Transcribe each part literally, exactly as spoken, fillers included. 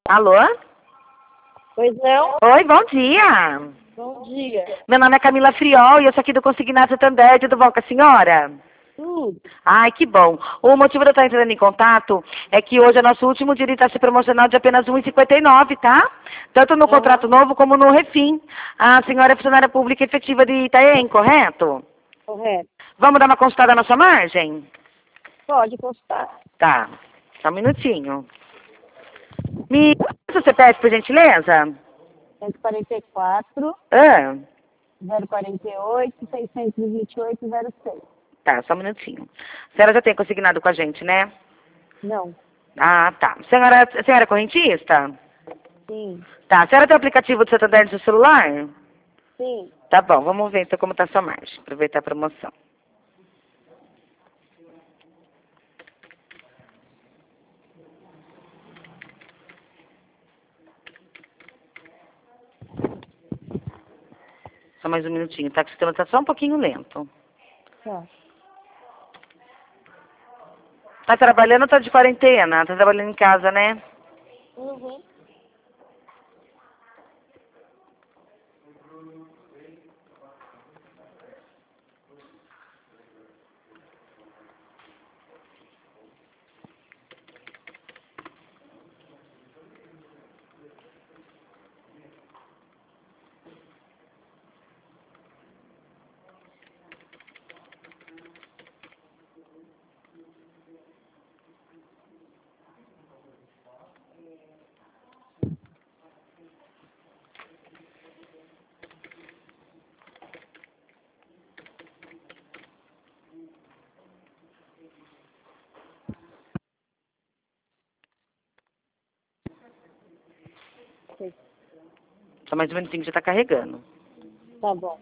Alô? Pois não? Oi, bom dia. Bom dia. Meu nome é Camila Friol e eu sou aqui do Consignado Santander. Tudo bom com a senhora? Tudo. Ai, que bom. O motivo de eu estar entrando em contato é que hoje é nosso último dia de taxa promocional de apenas um real e cinquenta e nove centavos, tá? Tanto no Aham. contrato novo como no refim. A senhora é funcionária pública efetiva de Itaém, correto? Correto. Vamos dar uma consultada na sua margem? Pode postar. Tá. Só um minutinho. Me passa o C P F, por gentileza? cento e quarenta e quatro, Ah, zero quarenta e oito, seiscentos e vinte e oito, zero seis. tá, só um minutinho. A senhora já tem consignado com a gente, né? Não. Ah, tá. A senhora, a senhora é correntista? Sim. Tá. A senhora tem o aplicativo do Santander no seu celular? Sim. Tá bom, vamos ver então como tá a sua margem. Aproveitar a promoção. Só mais um minutinho, tá? Que o sistema tá só um pouquinho lento. Tá. Tá trabalhando ou tá de quarentena? Tá trabalhando em casa, né? Uhum. Sim. Só mais um minutinho que já tá carregando. Tá bom.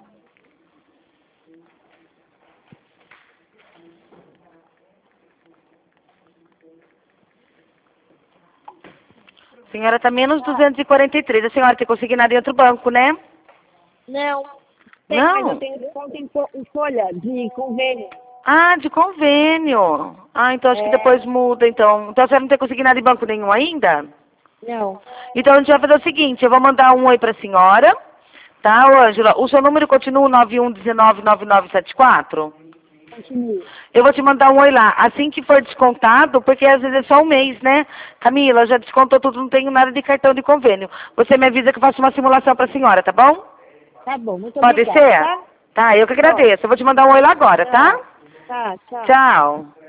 A senhora tá menos duzentos e quarenta e três. A senhora tem consignado em outro banco, né? Não. Tem, Não? mas eu tenho desconto em, fo- em folha de convênio. Ah, de convênio. Ah, então acho que É. depois muda, então. Então a senhora não tem consignado em banco nenhum ainda? Não. Então a gente vai fazer o seguinte, eu vou mandar um oi pra senhora, tá, ô, Ângela? O seu número continua nove um um nove nove nove sete quatro? Continue. Eu vou te mandar um oi lá. Assim que for descontado, porque às vezes é só um mês, né? Camila, já descontou tudo, não tenho nada de cartão de convênio. Você me avisa que eu faço uma simulação pra senhora, tá bom? Tá bom. Muito Pode obrigada, ser? tá? Tá, eu que Pode. agradeço. Eu vou te mandar um oi lá agora, tá? Tá. Tá, tchau. Tchau.